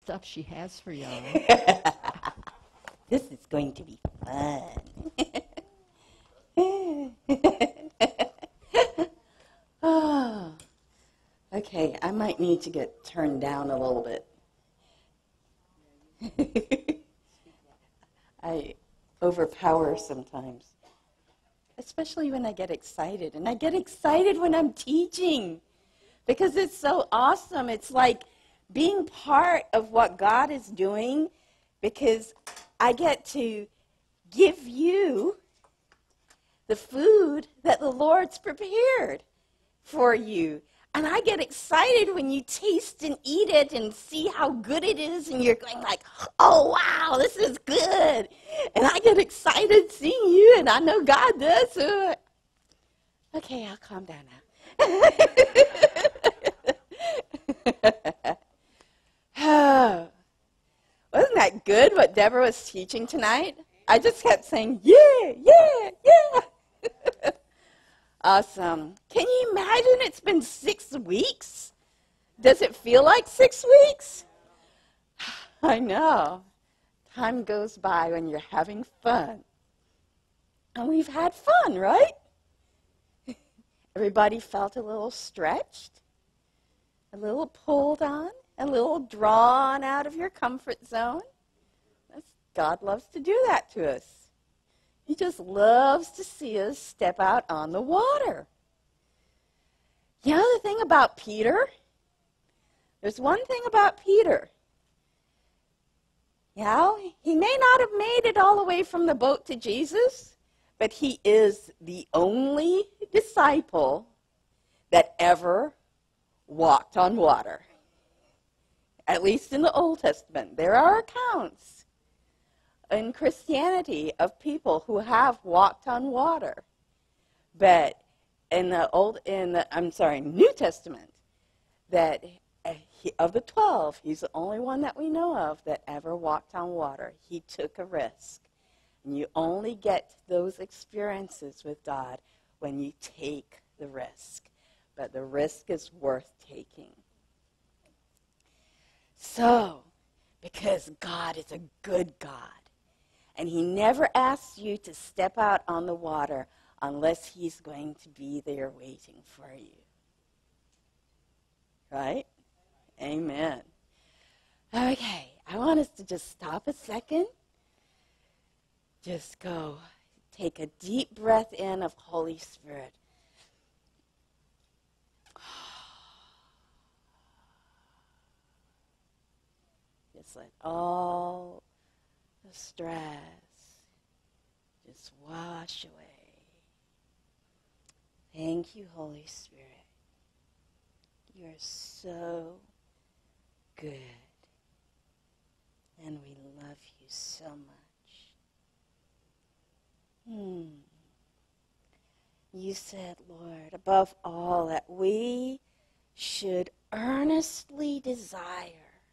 stuff she has for y'all. This is going to be fun. Oh, okay, I might need to get turned down a little bit. I overpower sometimes, especially when I get excited. And I get excited when I'm teaching because it's so awesome. It's like being part of what God is doing because I get to give you the food that the Lord's prepared for you. And I get excited when you taste and eat it and see how good it is, and you're going like, oh, wow, this is good. And I get excited seeing you, and I know God does. So okay, I'll calm down now. Wasn't that good what Deborah was teaching tonight? I just kept saying, yeah, yeah, yeah. Awesome. Can you imagine it's been 6 weeks? Does it feel like 6 weeks? I know. Time goes by when you're having fun. And we've had fun, right? Everybody felt a little stretched, a little pulled on, a little drawn out of your comfort zone. God loves to do that to us. He just loves to see us step out on the water. You know the thing about Peter? There's one thing about Peter. You know, he may not have made it all the way from the boat to Jesus, but he is the only disciple that ever walked on water. At least in the Old Testament. There are accounts in Christianity of people who have walked on water. But in the New Testament, that of the 12, he's the only one that we know of that ever walked on water. He took a risk. And you only get those experiences with God when you take the risk. But the risk is worth taking. So, because God is a good God, and he never asks you to step out on the water unless he's going to be there waiting for you. Right? Amen. Okay, I want us to just stop a second. Just go take a deep breath in of Holy Spirit. Just let all the stress just wash away. Thank you, Holy Spirit. You're so good. And we love you so much. You said, Lord, above all, that we should earnestly desire,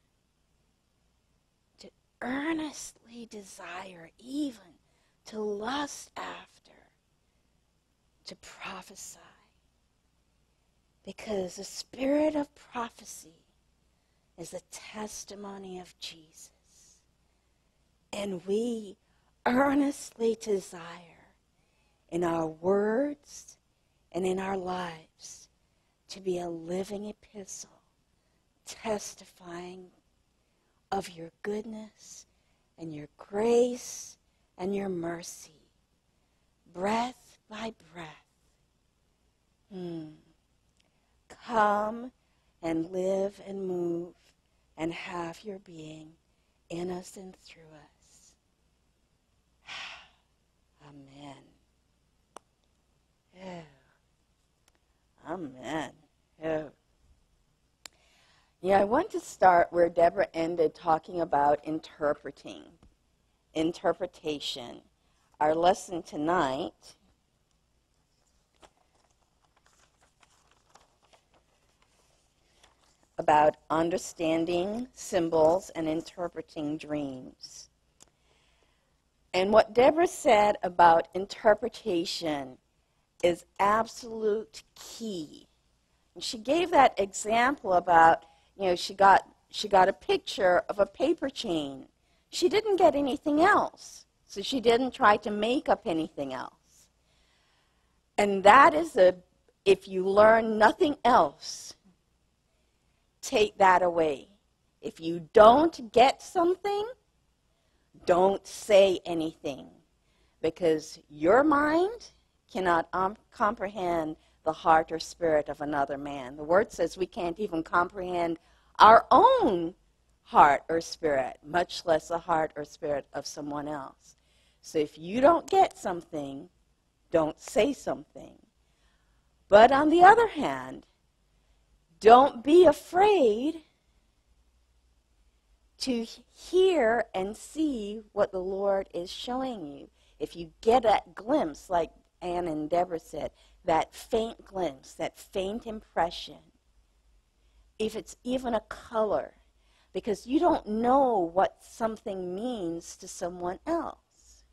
even to lust after, to prophesy. Because the spirit of prophecy is a testimony of Jesus. And we earnestly desire in our words and in our lives to be a living epistle, testifying of your goodness and your grace and your mercy, breath by breath. Come and live and move and have your being in us and through us. Amen. Oh. Amen. Oh. Yeah, I want to start where Deborah ended, talking about interpretation. Our lesson tonight about understanding symbols and interpreting dreams. And what Deborah said about interpretation is absolute key. And she gave that example about, she she got a picture of a paper chain. She didn't get anything else, so she didn't try to make up anything else. And that is if you learn nothing else, take that away. If you don't get something, don't say anything, because your mind cannot comprehend the heart or spirit of another man. The Word says we can't even comprehend our own heart or spirit, much less the heart or spirit of someone else. So if you don't get something, don't say something. But on the other hand, don't be afraid to hear and see what the Lord is showing you. If you get that glimpse, like Ann and Deborah said, that faint glimpse, that faint impression, if it's even a color, because you don't know what something means to someone else.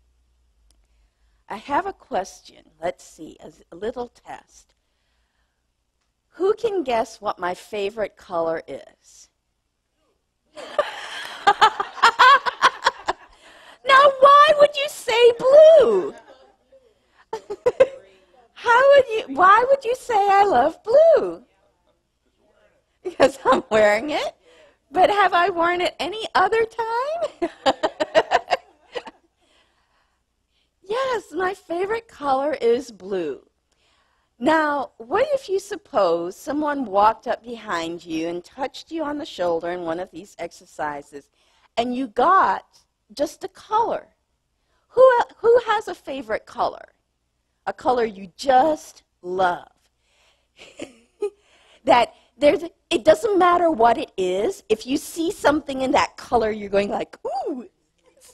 I have a question. Let's see, a little test. Who can guess what my favorite color is? Now, why would you say blue? Why would you say I love blue? Because I'm wearing it. But have I worn it any other time? Yes, my favorite color is blue. Now, what if you suppose someone walked up behind you and touched you on the shoulder in one of these exercises, and you got just a color? Who has a favorite color? A color you just love. It doesn't matter what it is. If you see something in that color, you're going like, ooh, it's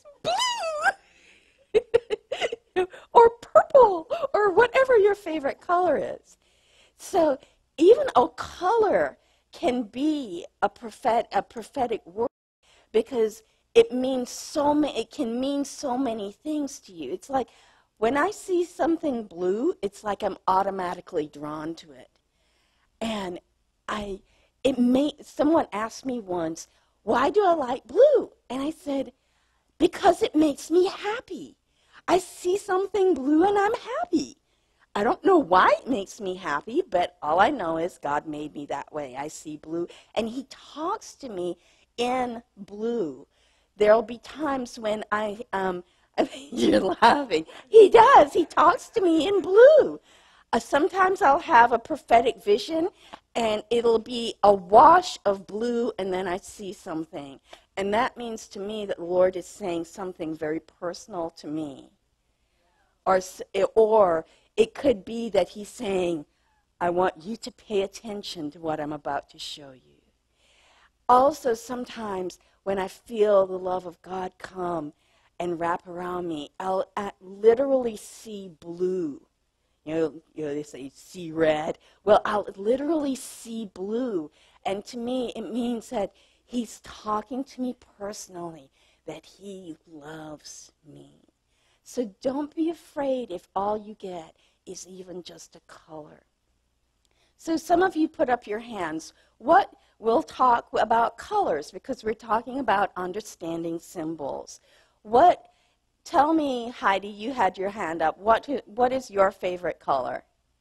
blue. Or purple, or whatever your favorite color is. So even a color can be a prophetic word, because it means it can mean so many things to you. It's like when I see something blue, it's like I'm automatically drawn to it. And someone asked me once, why do I like blue? And I said, because it makes me happy. I see something blue and I'm happy. I don't know why it makes me happy, but all I know is God made me that way. I see blue, and He talks to me in blue. There'll be times when you're laughing. He does. He talks to me in blue. Sometimes I'll have a prophetic vision, and it'll be a wash of blue, and then I see something. And that means to me that the Lord is saying something very personal to me. Or it could be that He's saying, I want you to pay attention to what I'm about to show you. Also, sometimes when I feel the love of God come and wrap around me, I'll literally see blue. You know, they say see red. Well, I'll literally see blue. And to me, it means that He's talking to me personally, that He loves me. So don't be afraid if all you get is even just a color. So some of you put up your hands. We'll talk about colors, because we're talking about understanding symbols. Tell me, Heidi, you had your hand up. What is your favorite color?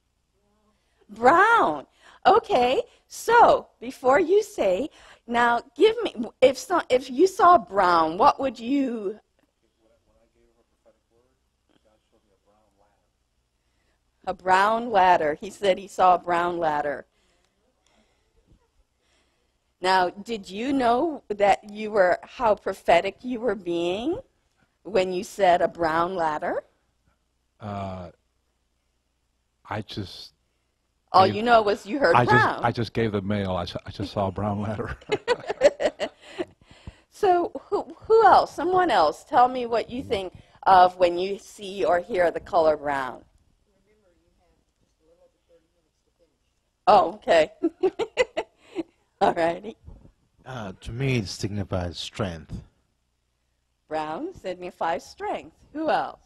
Brown. Okay, so before you say, now give me, if you saw brown, what would you? When I gave her a prophetic word, God showed me a brown ladder. A brown ladder. He said he saw a brown ladder. Now, did you know that how prophetic you were being when you said a brown ladder? All you know was you heard brown. I just gave the mail. I just saw a brown ladder. So who else? Someone else. Tell me what you think of when you see or hear the color brown. Remember, you have just a little over 30 minutes to finish. Oh, okay. All righty. To me, it signifies strength. Brown signifies strength. Who else?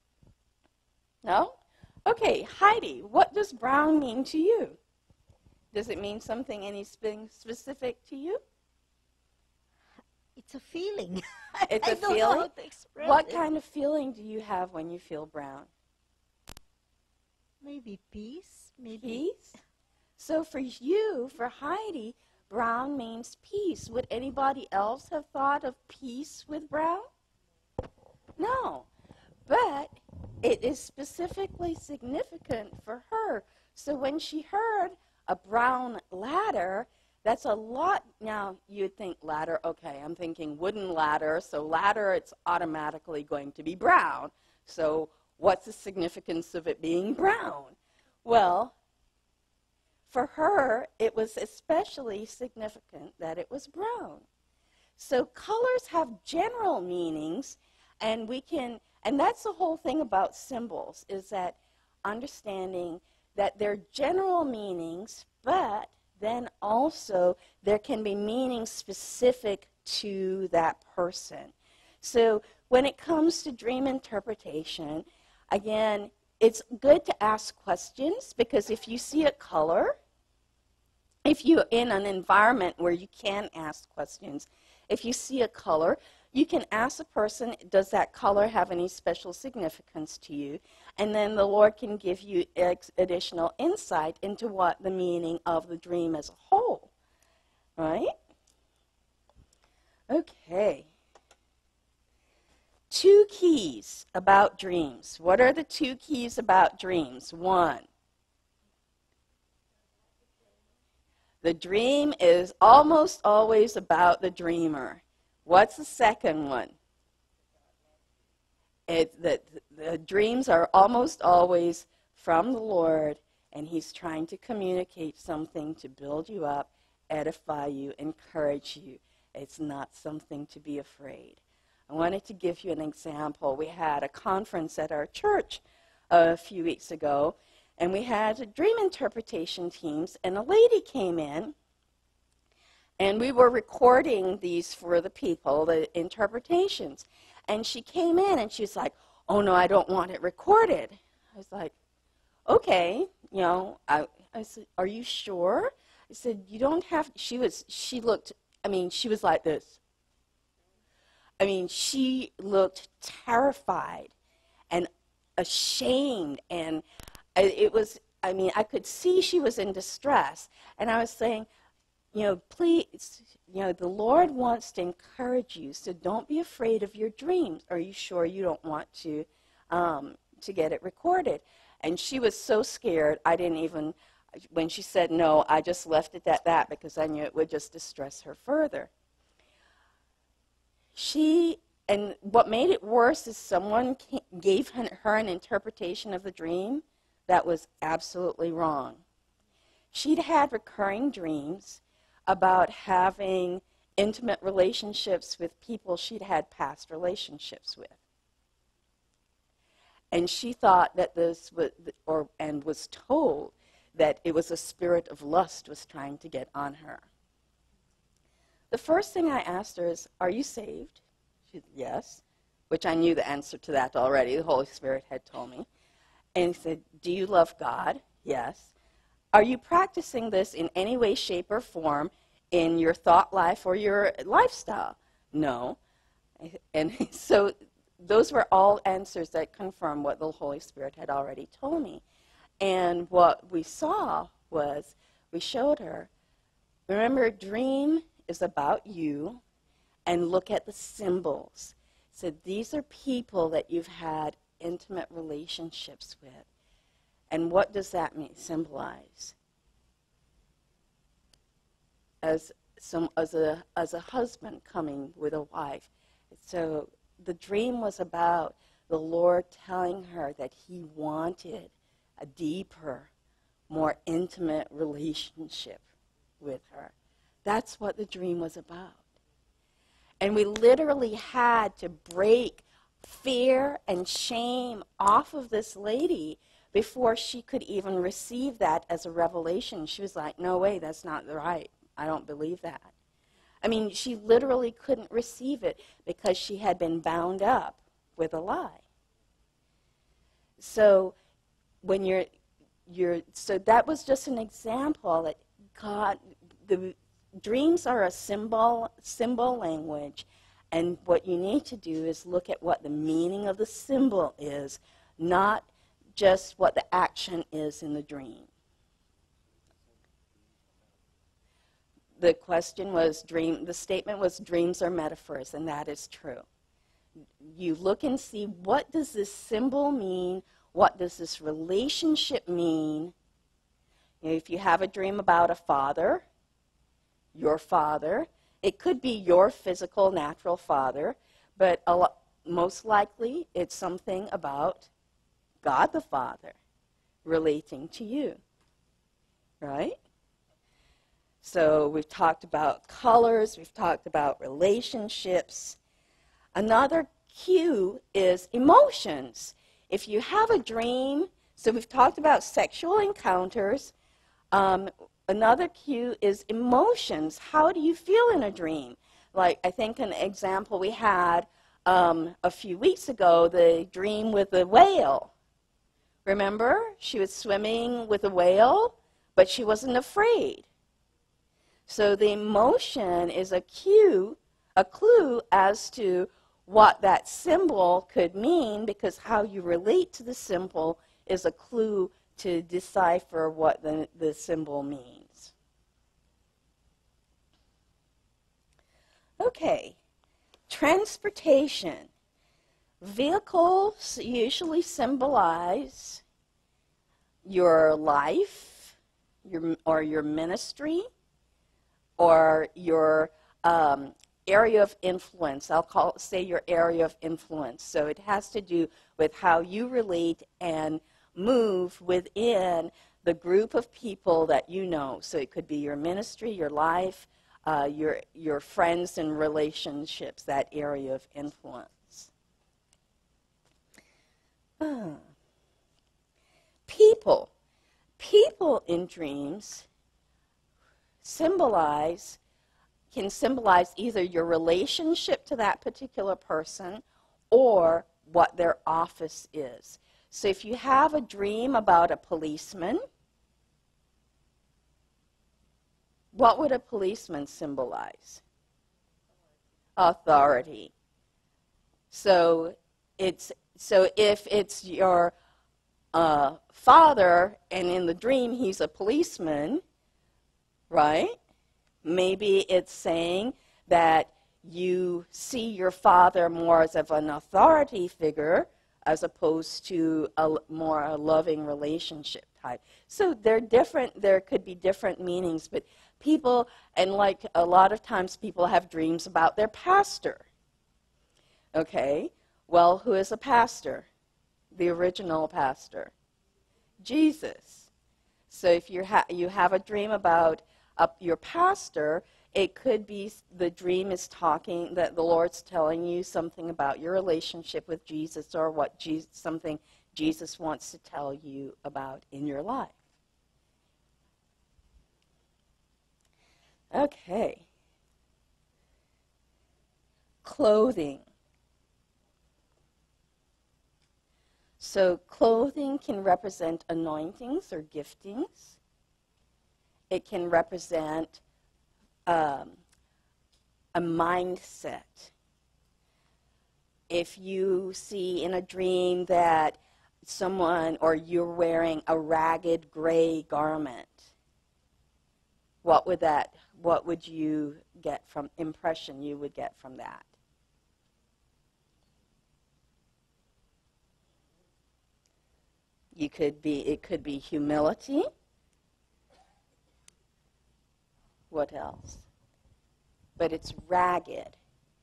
No? Okay, Heidi, what does brown mean to you? Does it mean something, anything specific to you? It's a feeling. It's I a don't know how feeling? to express What it. kind of feeling do you have when you feel brown? Maybe peace. Maybe Peace? So for you, for Heidi, brown means peace. Would anybody else have thought of peace with brown? No. But it is specifically significant for her. So when she heard a brown ladder, that's a lot. Now, you'd think ladder, okay, I'm thinking wooden ladder. So ladder, it's automatically going to be brown. So what's the significance of it being brown? Well, for her, it was especially significant that it was brown. So colors have general meanings, and that's the whole thing about symbols, is that understanding that they're general meanings, but then also there can be meanings specific to that person. So when it comes to dream interpretation, again, it's good to ask questions, because if you see a color, if you're in an environment where you can ask questions, if you see a color, you can ask the person, does that color have any special significance to you? And then the Lord can give you additional insight into what the meaning of the dream as a whole. Right? Okay. 2 keys about dreams. What are the 2 keys about dreams? 1. The dream is almost always about the dreamer. What's the second one? The dreams are almost always from the Lord, and He's trying to communicate something to build you up, edify you, encourage you. It's not something to be afraid. I wanted to give you an example. We had a conference at our church a few weeks ago, and we had dream interpretation teams, and a lady came in, and we were recording these for the people, the interpretations. And she came in, and she was like, oh, no, I don't want it recorded. I was like, okay, I said, are you sure? I said, you don't have, she was like this. She looked terrified and ashamed, and I could see she was in distress. And I was saying, please, the Lord wants to encourage you, so don't be afraid of your dreams. Are you sure you don't want to get it recorded? And she was so scared, when she said no, I just left it at that, because I knew it would just distress her further. And what made it worse is someone gave her an interpretation of the dream that was absolutely wrong. She'd had recurring dreams about having intimate relationships with people she'd had past relationships with. And she thought that and was told that it was a spirit of lust was trying to get on her. The first thing I asked her is, are you saved? She said, yes, which I knew the answer to that already. The Holy Spirit had told me. And he said, do you love God? Yes. Are you practicing this in any way, shape, or form in your thought life or your lifestyle? No. And so those were all answers that confirm what the Holy Spirit had already told me. And what we saw was, we showed her, remember, dream is about you, and look at the symbols. So these are people that you've had intimate relationships with. And what does that symbolize? As a husband coming with a wife. So the dream was about the Lord telling her that He wanted a deeper, more intimate relationship with her. That's what the dream was about. And we literally had to break fear and shame off of this lady before she could even receive that as a revelation. She was like, no way, that's not right. I don't believe that. She literally couldn't receive it because she had been bound up with a lie. So so that was just an example that God, the dreams are a symbol language, and what you need to do is look at what the meaning of the symbol is, not just what the action is in the dream. The question was the statement was dreams are metaphors, and that is true. You look and see, what does this symbol mean? What does this relationship mean? You know, if you have a dream about a father, your father, it could be your physical, natural father, but most likely it's something about God the Father relating to you, right? So we've talked about colors, we've talked about relationships. Another cue is emotions. If you have a dream, so we've talked about sexual encounters. Another cue is emotions. How do you feel in a dream? Like, I think an example we had a few weeks ago, the dream with the whale. Remember? She was swimming with a whale, but she wasn't afraid. So the emotion is a clue as to what that symbol could mean, because how you relate to the symbol is a clue to decipher what the symbol means. Okay, transportation. Vehicles usually symbolize your life, your ministry, or your area of influence. Say your area of influence. So it has to do with how you relate and move within the group of people that you know. So it could be your ministry, your life, your friends and relationships, that area of influence. People in dreams can symbolize either your relationship to that particular person or what their office is. So if you have a dream about a policeman, what would a policeman symbolize? Authority. So if it's your father and in the dream he's a policeman, right? Maybe it's saying that you see your father more as of an authority figure as opposed to a more loving relationship type. So they're different. There could be different meanings, but people, and like a lot of times people have dreams about their pastor. Okay, well, who is a pastor? The original pastor, Jesus. So if you have a dream about your pastor, it could be the dream is talking, that the Lord's telling you something about your relationship with Jesus, or something Jesus wants to tell you about in your life. Okay. Clothing. So clothing can represent anointings or giftings. It can represent a mindset. If you see in a dream that someone, or you're wearing a ragged gray garment, what would you get from impression you would get from that? It could be humility. What else? But it's ragged.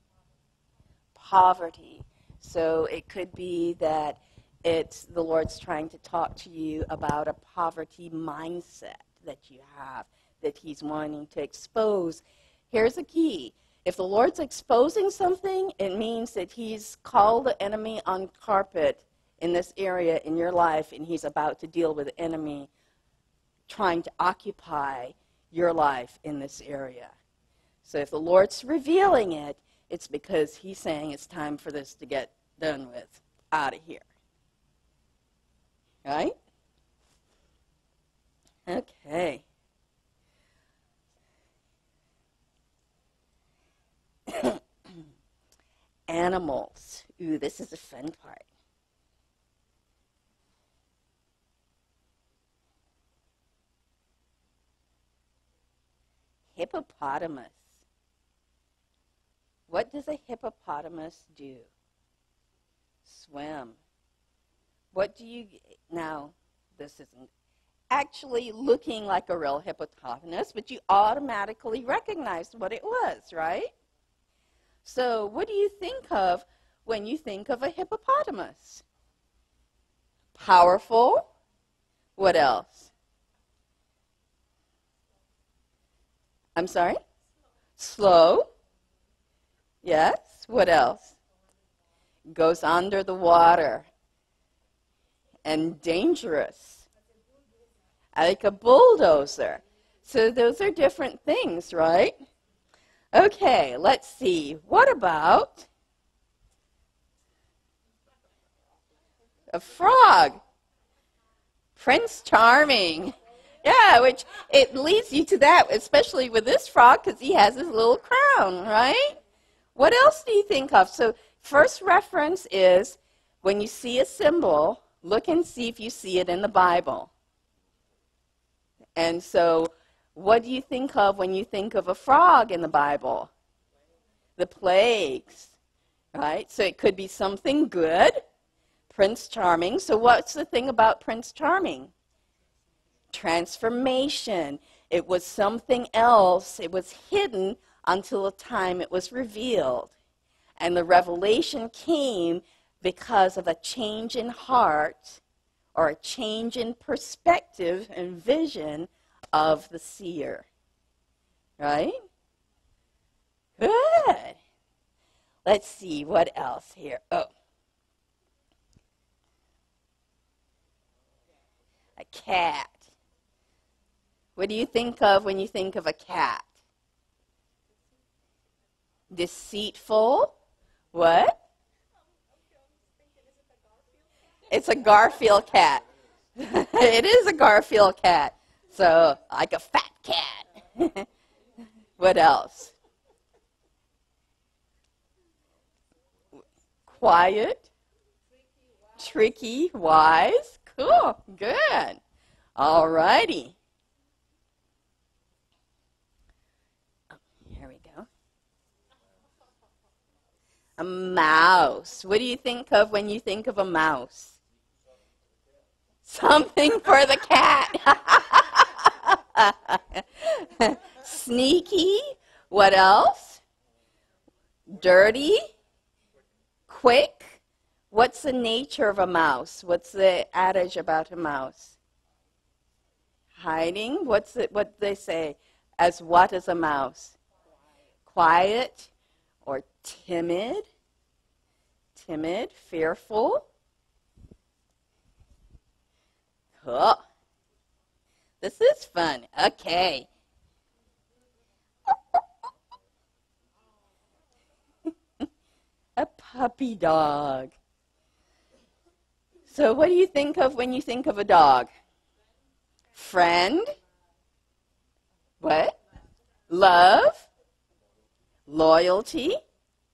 Poverty. So it could be that it's the Lord's trying to talk to you about a poverty mindset that you have, that he's wanting to expose. Here's a key. If the Lord's exposing something, it means that he's called the enemy on carpet in this area in your life, and he's about to deal with the enemy trying to occupy your life in this area. So if the Lord's revealing it, it's because he's saying it's time for this to get done with, out of here. Right? Okay. animals. Ooh, this is a fun part. Hippopotamus. What does a hippopotamus do? Swim. What do you, now, this isn't actually looking like a real hippopotamus, but you automatically recognized what it was, right? So what do you think of when you think of a hippopotamus? Powerful. What else? I'm sorry? Slow. Yes. What else? Goes under the water. And dangerous. Like a bulldozer. So those are different things, right? Okay, let's see. What about a frog? Prince Charming. Yeah, which it leads you to that, especially with this frog because he has his little crown, right? What else do you think of? So first reference is when you see a symbol, look and see if you see it in the Bible. And so what do you think of when you think of a frog in the Bible? The plagues, right? So it could be something good. Prince Charming. So what's the thing about Prince Charming? Transformation. It was something else. It was hidden until the time it was revealed. And the revelation came because of a change in heart or a change in perspective and vision of the seer. Right? Good. Let's see what else here. Oh. A cat. What do you think of when you think of a cat? Deceitful. What? It's a Garfield cat. It is a Garfield cat. So, like a fat cat. What else? Quiet. Tricky. Wise. Cool. Good. All righty. Here we go. A mouse. What do you think of when you think of a mouse? Something for the cat. Sneaky. What else? Dirty. Quick. What's the nature of a mouse? What's the adage about a mouse? Hiding. What do they say? As what is a mouse? Quiet or timid. Timid, fearful. Cool. This is fun. Okay. A puppy dog. So what do you think of when you think of a dog? Friend? What? Love? Loyalty?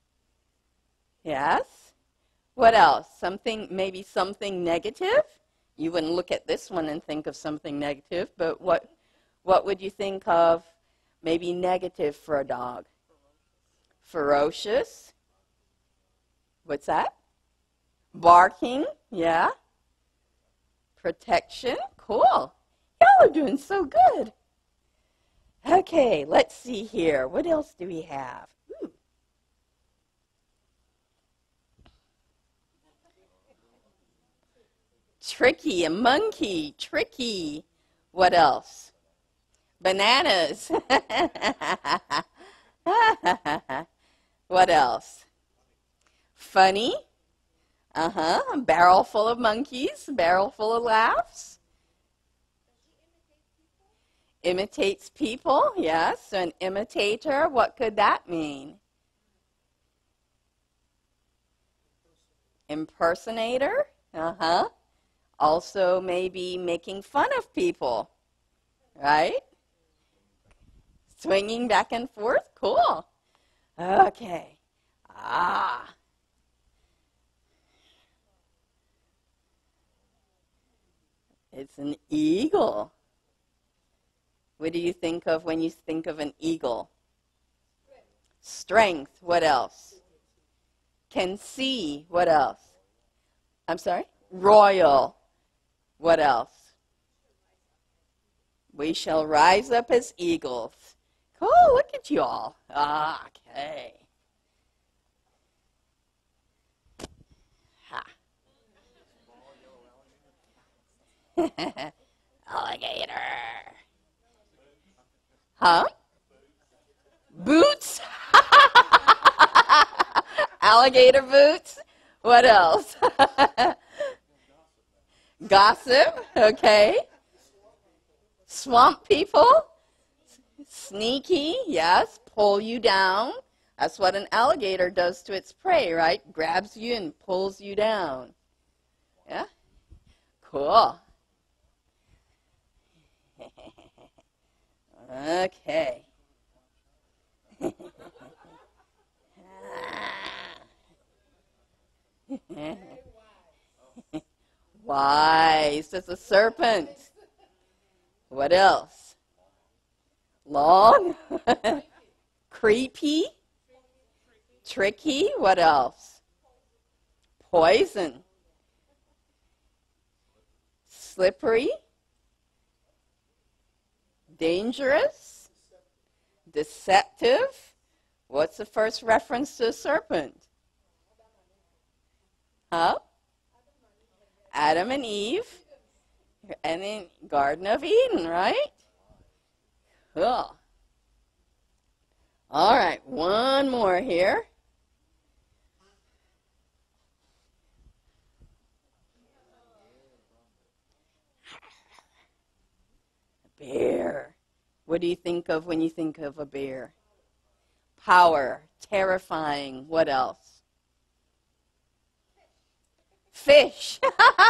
Yes. What else? Maybe something negative? You wouldn't look at this one and think of something negative, but what would you think of maybe negative for a dog? Ferocious. What's that? Barking. Yeah. Protection. Cool. Y'all are doing so good. Okay, let's see here. What else do we have? Ooh. Tricky, a monkey, tricky. What else? Bananas. What else? Funny. A barrel full of monkeys, barrel full of laughs. Imitates people, yes. So an imitator, what could that mean? Impersonator, Also maybe making fun of people, right? Swinging back and forth, cool. Okay. It's an eagle. What do you think of when you think of an eagle? Strength. What else? Can see. What else? I'm sorry? Royal. What else? We shall rise up as eagles. Cool, look at you all. Okay. Ha. Alligator. Huh? Boots? Alligator boots? What else? Gossip, okay. Swamp people? Sneaky, yes. Pull you down. That's what an alligator does to its prey, right? Grabs you and pulls you down. Yeah? Cool. Okay. Wise as a serpent. What else? Long? Creepy? Tricky? What else? Poison? Slippery? Dangerous? Deceptive? What's the first reference to a serpent? Huh? Adam and Eve. And in Garden of Eden, right? Cool. All right, one more here. A bear. What do you think of when you think of a bear? Power, terrifying. What else? Fish.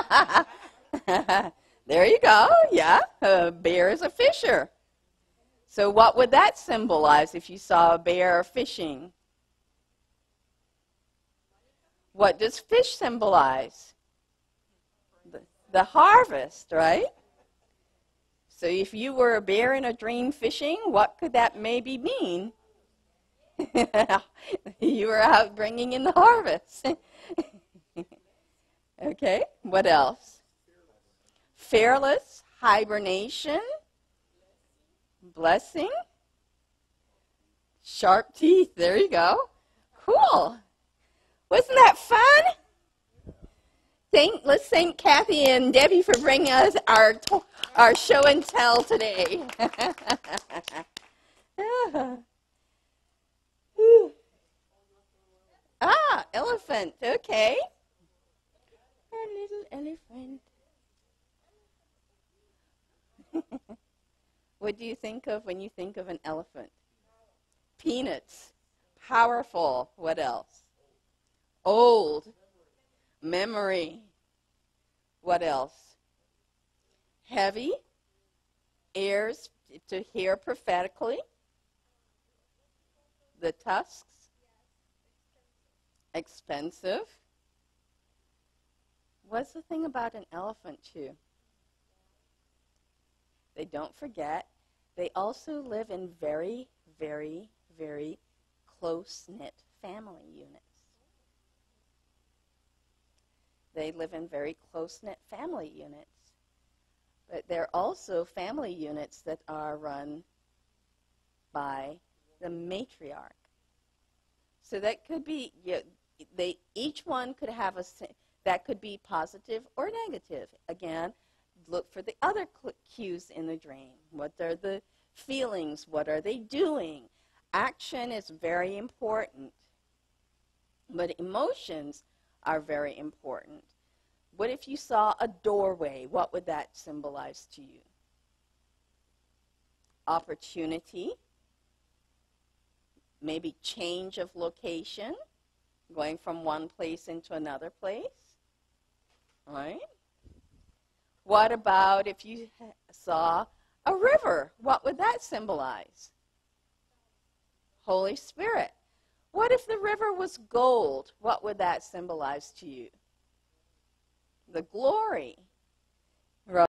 There you go. Yeah, a bear is a fisher. So what would that symbolize if you saw a bear fishing? What does fish symbolize? The harvest, right? So if you were a bear in a dream fishing, what could that maybe mean? You were out bringing in the harvest. Okay, what else? Fearless, hibernation, blessing, sharp teeth. There you go. Cool. Wasn't that fun? Let's thank Kathy and Debbie for bringing us our show and tell today. Elephant. Okay. Our little elephant. What do you think of when you think of an elephant? Peanuts. Powerful. What else? Old. Memory. What else? Heavy. Ears to hear prophetically. The tusks. Expensive. What's the thing about an elephant, too? They don't forget. They also live in very, very, very close-knit family units. They live in very close-knit family units. But there are also family units that are run by the matriarch. So that could be, each one could have that could be positive or negative. Again, look for the other cues in the dream. What are the feelings? What are they doing? Action is very important, but emotions are very important. What if you saw a doorway? What would that symbolize to you? Opportunity, maybe change of location, going from one place into another place, right? What about if you saw a river? What would that symbolize? Holy Spirit. What if the river was gold? What would that symbolize to you? The glory.